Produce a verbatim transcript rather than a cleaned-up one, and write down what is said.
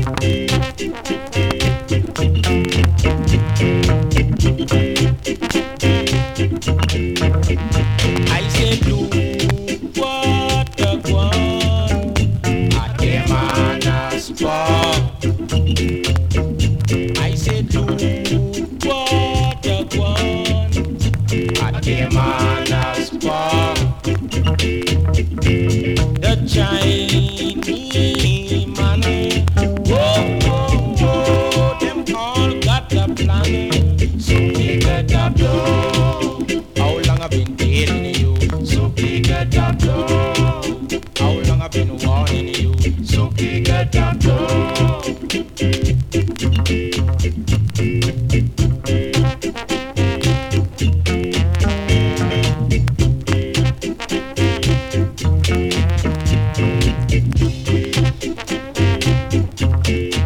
I say do what the one. I came on a spot.